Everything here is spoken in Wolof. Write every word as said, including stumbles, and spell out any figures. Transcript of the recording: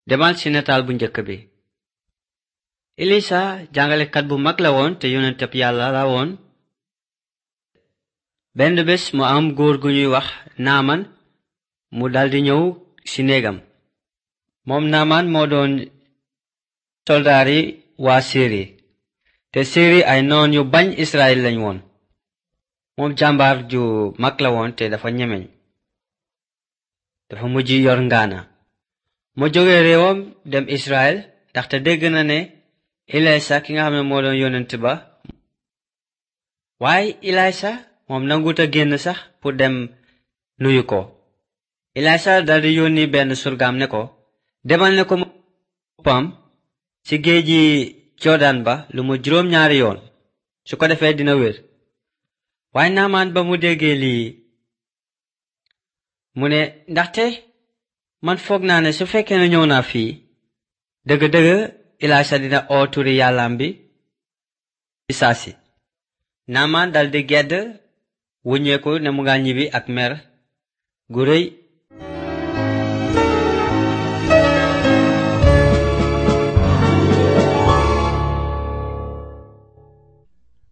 demal ci nataal bu njëkk bi. Elisa jàngalekat bu mag la woon te yonenteb Yàlla la woon. benn bés mu am góor gu ñuy wax Naaman mu daldi ñëw ci néegam. moom Naaman moo doon soldaari waa Siri te Siri ay noon yu bañ Israel lañ woon. moom jàmbaar ju mag la woon te dafa ñemeñ. dafa mujj yor ngaana. mu jóge réewam dem Israel ndaxte dégg na ne Elisa ki nga xam ne moo doon yonent ba. waaye Elisa moom nangut a génn sax pour dem nuyu ko. Elisa daldi yónni benn surgaam ne ko demal ne ko boppam ci géeji Jordan ba lu mu juróom ñaari yoon su ko defee dina wér. waaye Naamaan ba mu déggee lii mu ne ndaxte man foog naa ne su fekkee ne ñëw naa fii dëgg-dëgg Elisa dina oo turi yàllaam bi ci saasi. Naamaan daldi gedd wuññeeku ne mu nga ñibbi ak mer gu rëy